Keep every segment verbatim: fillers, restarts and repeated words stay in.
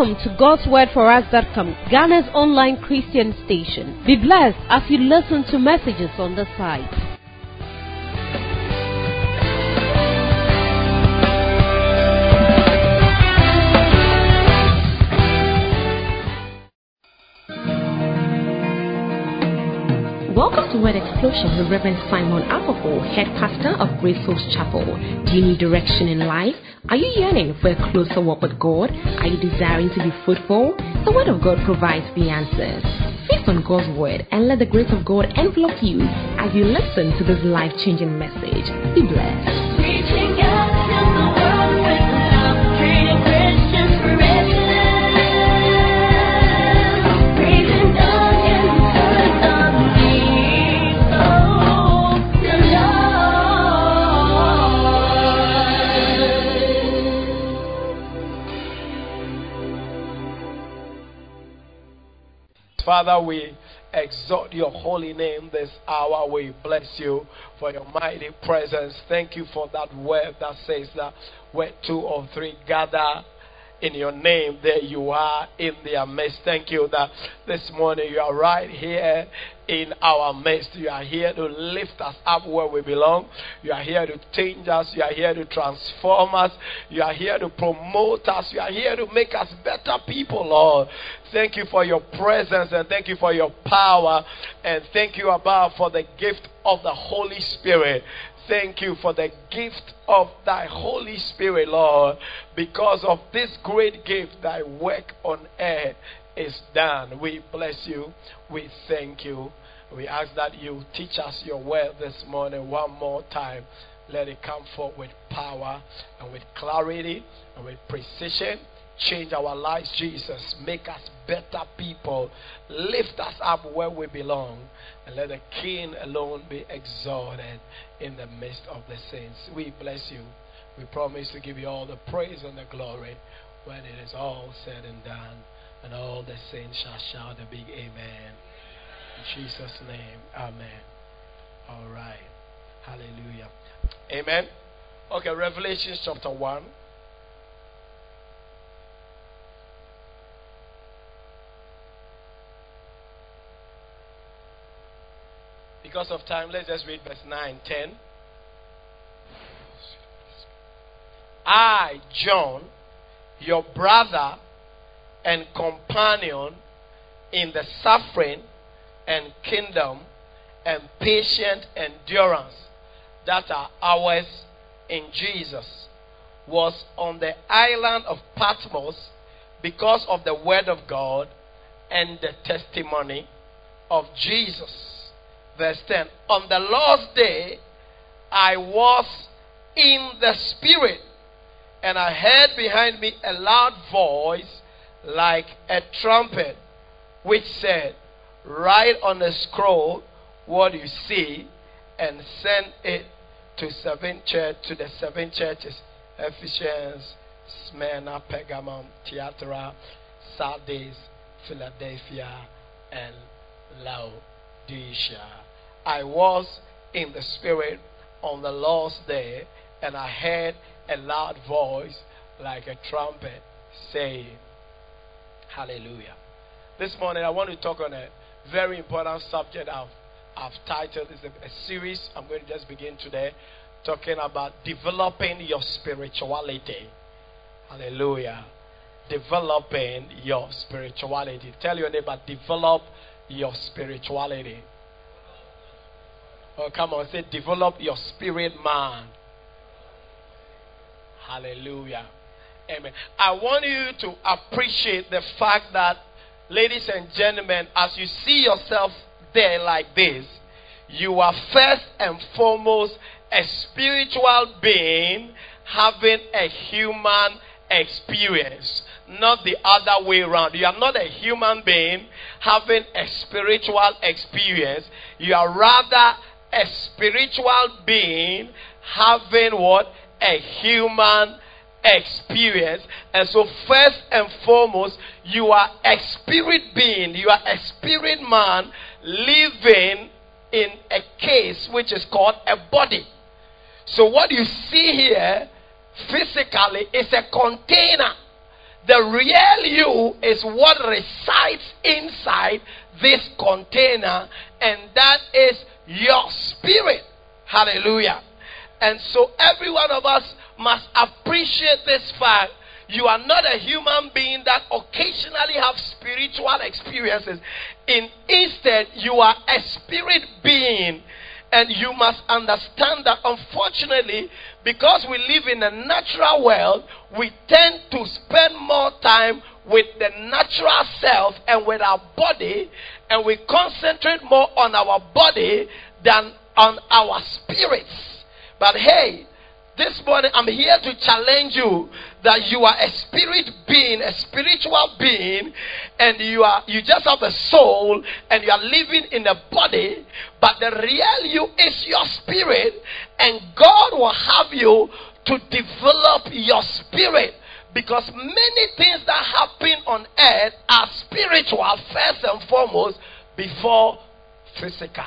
Welcome to God's Word For Us dot com, Ghana's online Christian station. Be blessed as you listen to messages on the site. Welcome to Word Explosion with Reverend Simon Akoko, Head Pastor of Grace House Chapel. Do you need direction in life? Are you yearning for a closer walk with God? Are you desiring to be fruitful? The Word of God provides the answers. Feast on God's Word and let the grace of God envelop you as you listen to this life-changing message. Be blessed. Reaching out to the world with love, treating Christians for Father, we exalt your holy name this hour. We bless you for your mighty presence. Thank you for that word that says that where two or three gather in your name, there you are in their midst. Thank you that this morning you are right here in our midst. You are here to lift us up where we belong. You are here to change us. You are here to transform us. You are here to promote us. You are here to make us better people, Lord. Thank you for your presence and thank you for your power. And thank you, Abba, for the gift of the Holy Spirit. Thank you for the gift of thy Holy Spirit, Lord. Because of this great gift, thy work on earth is done. We bless you. We thank you. We ask that you teach us your word this morning one more time. Let it come forth with power and with clarity and with precision. Change our lives, Jesus. Make us better people. Lift us up where we belong. And let the King alone be exalted in the midst of the saints. We bless you. We promise to give you all the praise and the glory when it is all said and done. And all the saints shall shout a big amen. In Jesus' name, amen. All right. Hallelujah. Amen. Okay, Revelation chapter one. Because of time, let's just read verse nine, ten. I, John, your brother and companion in the suffering and kingdom and patient endurance that are ours in Jesus, was on the island of Patmos because of the word of God and the testimony of Jesus. Verse ten. On the Lord's day, I was in the Spirit, and I heard behind me a loud voice like a trumpet, which said, write on a scroll what you see, and send it to seven church to the seven churches: Ephesians, Smyrna, Pergamum, Thyatira, Sardis, Philadelphia, and Laodicea. I was in the Spirit on the Lord's day, and I heard a loud voice like a trumpet saying, hallelujah. This morning I want to talk on a very important subject I've, I've titled. It's a, a series. I'm going to just begin today talking about developing your spirituality. Hallelujah. Developing your spirituality. Tell your neighbor, develop your spirituality. Oh, come on, say, develop your spirit, man. Hallelujah. Amen. I want you to appreciate the fact that, ladies and gentlemen, as you see yourself there like this, you are first and foremost a spiritual being having a human experience, not the other way around. You are not a human being having a spiritual experience. You are rather a spiritual being having what? A human experience. And so first and foremost, you are a spirit being. You are a spirit man living in a case which is called a body. So what you see here physically is a container The real you is what resides inside this container, and that is your spirit. Hallelujah. And so every one of us must appreciate this fact. You are not a human being that occasionally have spiritual experiences. In, instead, you are a spirit being. And you must understand that, unfortunately, because we live in a natural world, we tend to spend more time with the natural self and with our body, and we concentrate more on our body than on our spirits. But hey, this morning I'm here to challenge you that you are a spirit being, a spiritual being, and you are you just have a soul and you are living in a body, but the real you is your spirit, and God will have you to develop your spirit, because many things that happen on earth are spiritual first and foremost before physical.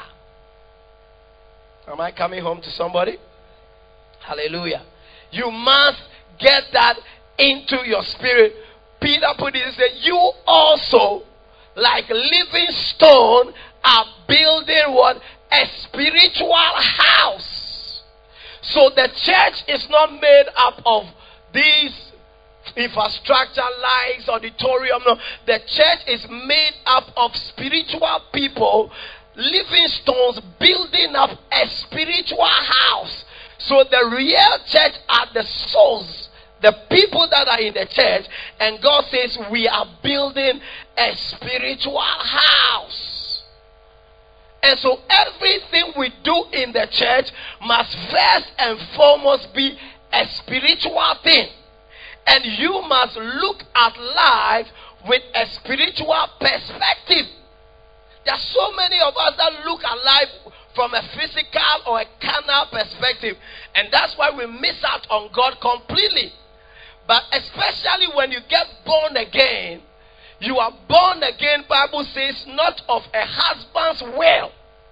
Am I coming home to somebody? Hallelujah. You must get that into your spirit. Peter put it and said, you also, like living stone, are building what? A spiritual house. So the church is not made up of these infrastructure, lights, auditorium. No. The church is made up of spiritual people, living stones, building up a spiritual house. So the real church are the souls, the people that are in the church, and God says we are building a spiritual house. And so everything we do in the church must first and foremost be a spiritual thing. And you must look at life with a spiritual perspective. There are so many of us that look at life from a physical or a carnal perspective, and that's why we miss out on God completely. But especially when you get born again, you are born again, Bible says, not of a husband's will.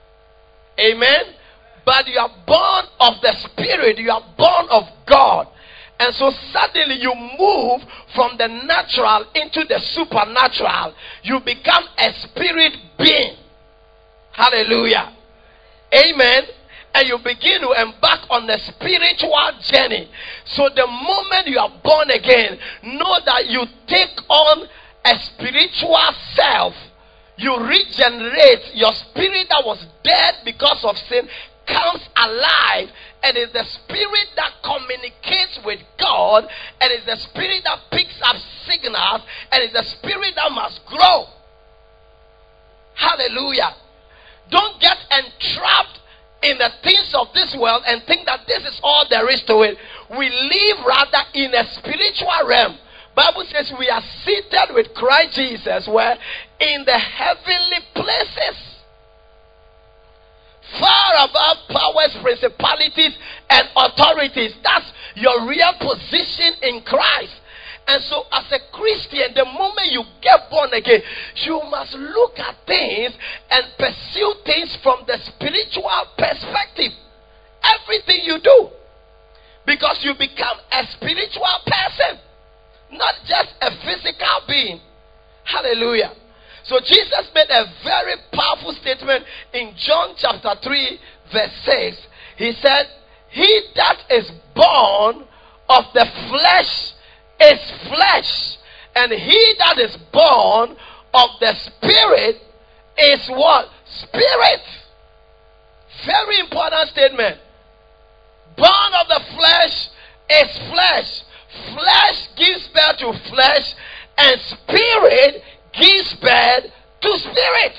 Amen. But you are born of the Spirit. You are born of God. And so suddenly you move from the natural into the supernatural. You become a spirit being. Hallelujah. Amen. And you begin to embark on a spiritual journey. So the moment you are born again, know that you take on a spiritual self. You regenerate. Your spirit that was dead because of sin comes alive, and is the spirit that communicates with God, and is the spirit that picks up signals, and is the spirit that must grow. Hallelujah. Don't get entrapped in the things of this world and think that this is all there is to it. We live rather in a spiritual realm. Bible says we are seated with Christ Jesus where in the heavenly places, far above powers, principalities, and authorities. That's your real position in Christ. And so as a Christian, the moment you get born again, you must look at things and pursue things from the spiritual perspective. Everything you do. Because you become a spiritual person, not just a physical being. Hallelujah. So Jesus made a very powerful statement in John chapter three verse six. He said, he that is born of the flesh is flesh, and he that is born of the Spirit is what? Spirit. Very important statement. Born of the flesh is flesh. Flesh gives birth to flesh, and spirit gives birth to spirit.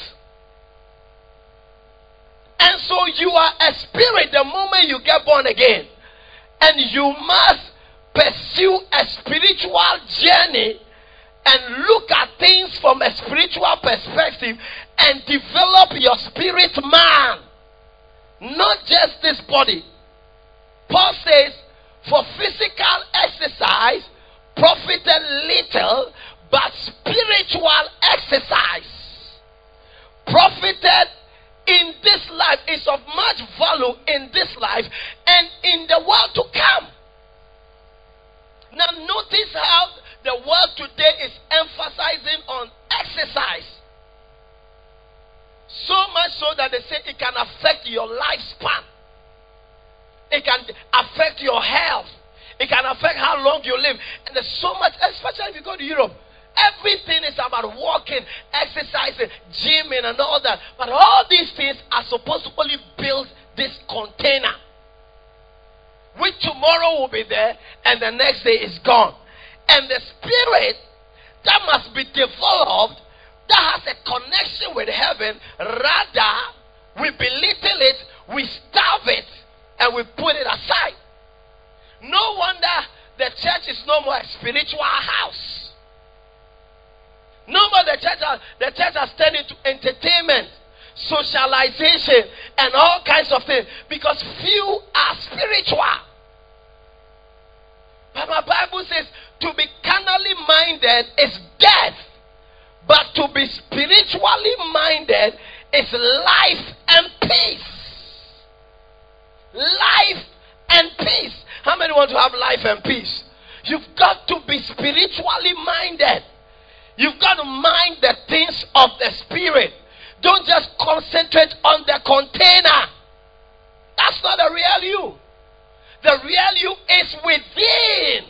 And so you are a spirit the moment you get born again. And you must pursue a spiritual journey and look at things from a spiritual perspective and develop your spirit man. Not just this body. Paul says, for physical exercise profited little, but spiritual exercise profited in this life, is of much value in this life and in the world to come. Now notice how the world today is emphasizing on exercise. So much so that they say it can affect your lifespan. It can affect your health. It can affect how long you live. And there's so much, especially if you go to Europe. Everything is about walking, exercising, gymming and all that. But all these things are supposed to only build this container, which tomorrow will be there and the next day is gone. And the spirit that must be developed, that has a connection with heaven, rather we belittle it, we starve it, and we put it aside. No wonder the church is no more a spiritual house. No more the church has, the church has turned into entertainment, socialization, and all kinds of things, because few are spiritual. But my Bible says to be carnally minded is death, but to be spiritually minded is life and peace. Life and peace. How many want to have life and peace? You've got to be spiritually minded. You've got to mind the things of the spirit. Don't just concentrate on the container. That's not the real you. The real you is within.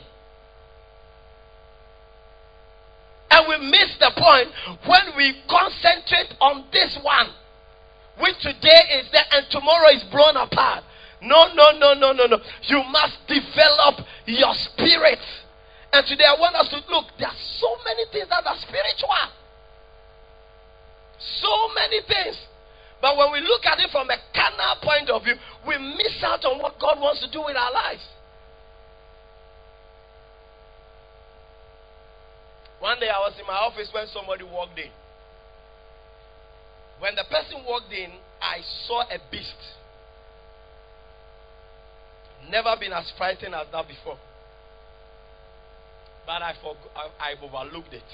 And we miss the point when we concentrate on this one, which today is there and tomorrow is blown apart. No, no, no, no, no, no. You must develop your spirit. And today I want us to look. There are so many things that are spiritual. So many things. But when we look at it from a carnal point of view, we miss out on what God wants to do with our lives. One day I was in my office when somebody walked in. When the person walked in, I saw a beast. Never been as frightened as that before. But I forgot, I, I overlooked it.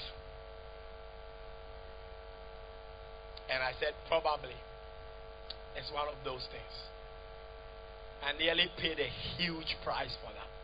And I said, probably it's one of those things. I nearly paid a huge price for that.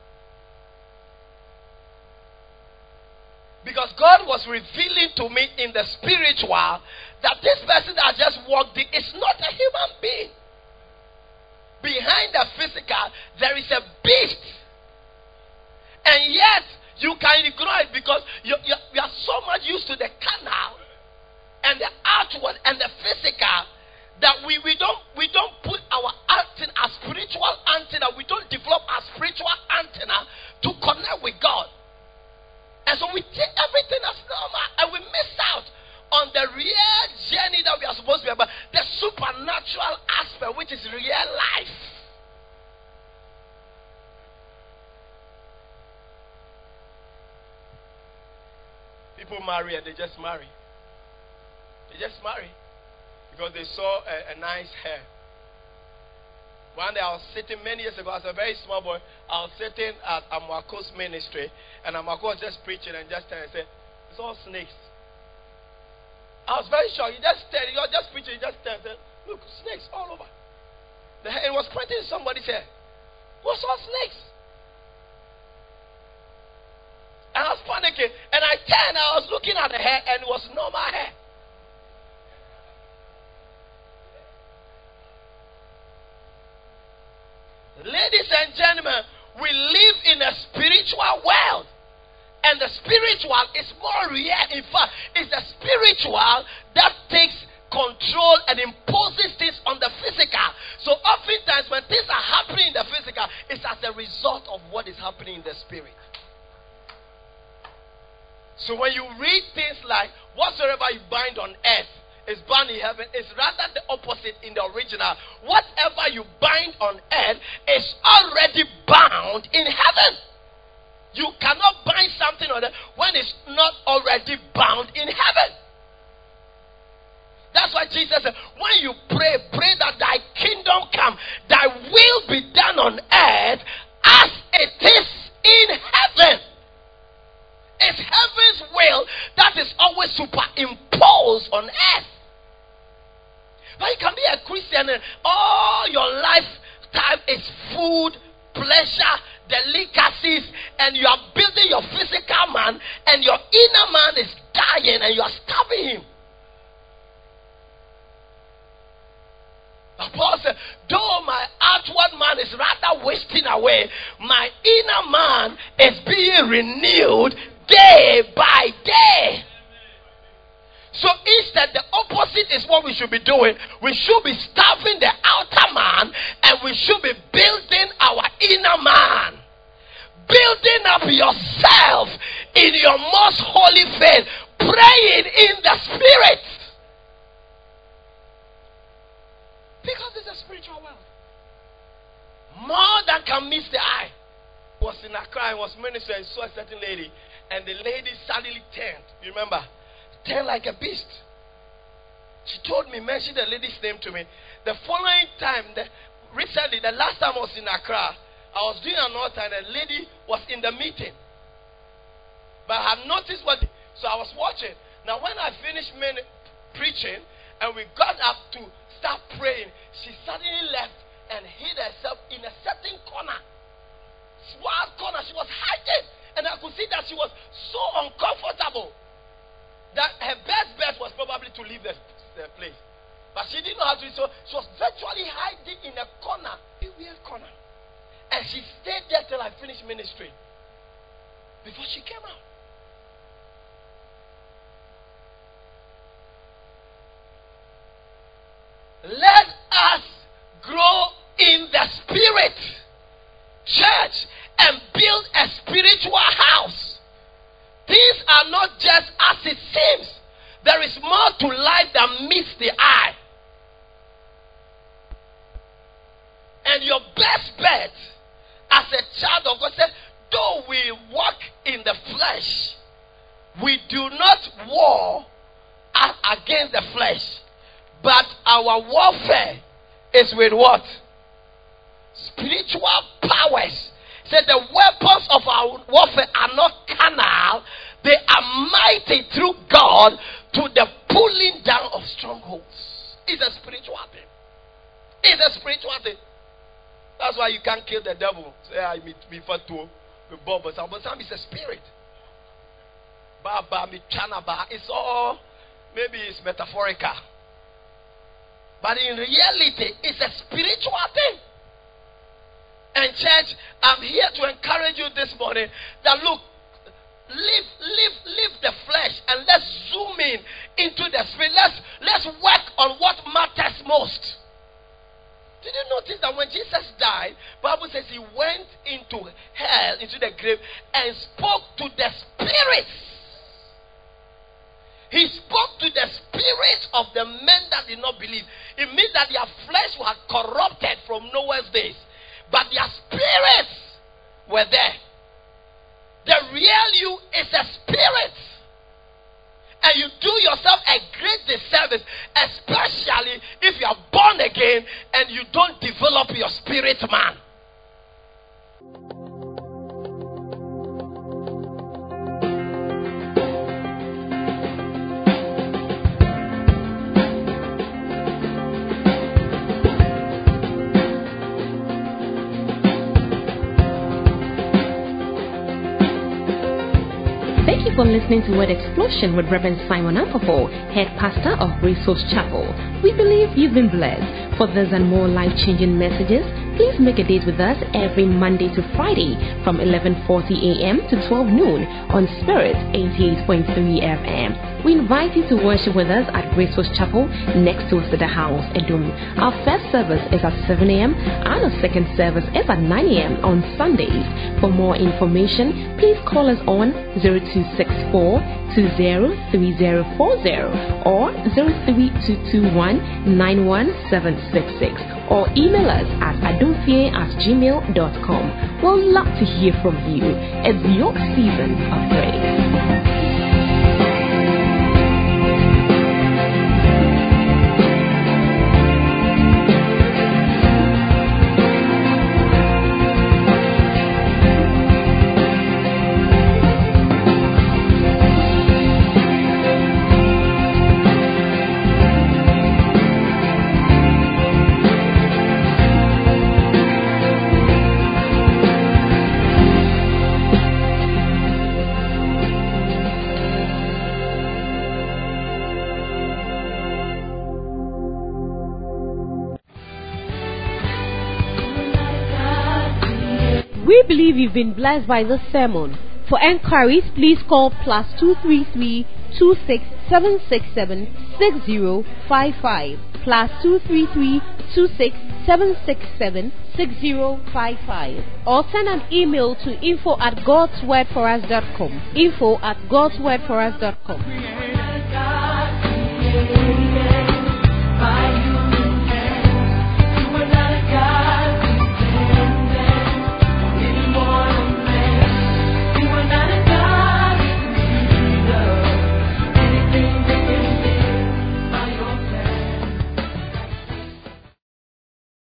Because God was revealing to me in the spiritual that this person that just walked in is not a human being. Behind the physical, there is a beast. And yet, you can ignore it because you, you, you are so much used to the carnal and the outward and the physical that we, we don't we don't put our antenna, our spiritual antenna, we don't develop our spiritual antenna to connect with God. And so we take everything as normal and we miss out on the real journey that we are supposed to be about, the supernatural aspect, which is real life. People marry and they just marry. They just marry because they saw a, a nice hair. One day I was sitting many years ago as a very small boy. I was sitting at Amwako's ministry, and Amwako was just preaching and just telling and said, "It's all snakes." I was very shocked. He just said, "You are just preaching." He just said, "Look, snakes all over." The hair, it was pointing to somebody's hair. What's all snakes? And I was panicking. And I turned, I was looking at the hair, and it was normal hair. Ladies and gentlemen, we live in a spiritual world. And the spiritual is more real. In fact, it's the spiritual that takes control and imposes things on the physical. So oftentimes when things are happening in the physical, it's as a result of what is happening in the spirit. So when you read things like, whatsoever you bind on earth is bound in heaven, it's rather the opposite in the original. Whatever you bind on earth is already bound in heaven. You cannot bind something on earth when it's not already bound in heaven. That's why Jesus said, when you pray, pray that thy kingdom come, thy will be done on earth as it is in heaven. It's heaven's will that is always superimposed on earth. But you can be a Christian and all your lifetime is food, pleasure, delicacies, and you are building your physical man, and your inner man is dying, and you are starving him. But Paul said, though my outward man is rather wasting away, my inner man is being renewed day by day. So instead, the opposite is what we should be doing. We should be starving the outer man, and we should be building our inner man. Building up yourself in your most holy faith, praying in the Spirit. Because it's a spiritual world. More than can meet the eye. I was in Accra, I was ministering, saw a certain lady, and the lady suddenly turned. You remember? Turned like a beast. She told me, mentioned the lady's name to me. The following time, the, recently, the last time I was in Accra, I was doing an altar, and a lady was in the meeting. But I had noticed what, so I was watching. Now, when I finished min- preaching, and we got up to start praying, she suddenly left and hid herself in a certain corner. Small corner. She was hiding, and I could see that she was so uncomfortable that her best bet was probably to leave the, the place. But she didn't know how to do so. She was virtually hiding in a corner, a weird corner. And she stayed there till I finished ministry before she came out. Let us grow in the Spirit, church, and build a spiritual house. Things are not just as it seems. There is more to life than meets the eye. And your best bet as a child of God said, though we walk in the flesh, we do not war against the flesh. But our warfare is with what? Spiritual powers. Said the weapons of our warfare are not carnal. They are mighty through God to the pulling down of strongholds. It's a spiritual thing. It's a spiritual thing. That's why you can't kill the devil. Say, I meet me for two. But some is a spirit. Baba, it's all, maybe it's metaphorical. But in reality, it's a spiritual thing. And church, I'm here to encourage you this morning that look, leave, leave, leave the flesh and let's zoom in into the spirit. Let's let's work on what matters most. Did you notice that when Jesus died, the Bible says he went into hell, into the grave, and spoke to the spirits. He spoke to the spirits of the men that did not believe. It means that their flesh was corrupted from Noah's days. But their spirits were there. The real you is a spirit. And you do yourself a great disservice, especially if you are born again and you don't develop your spirit man. For listening to Word Explosion with Reverend Simon Apopo, head pastor of Resource Chapel. We believe you've been blessed. For this and more life-changing messages, please make a date with us every Monday to Friday from eleven forty a.m. to twelve noon on Spirit eighty-eight point three F M. We invite you to worship with us at Resource Chapel next to the House, Edum. Our first service is at seven a.m. and our second service is at nine a.m. on Sundays. For more information, please call us on zero two six four two zero three zero four zero or zero three two two one nine one seven six six or email us at adofie at gmail dot com. We'll love to hear from you. It's your season of praise. believe you've been blessed by this sermon. For enquiries, please call plus two three three two six seven six seven six zero five five plus two three three two six seven six seven six zero five five, or send an email to info at godswordforus dot com. info at godswordforus dot com.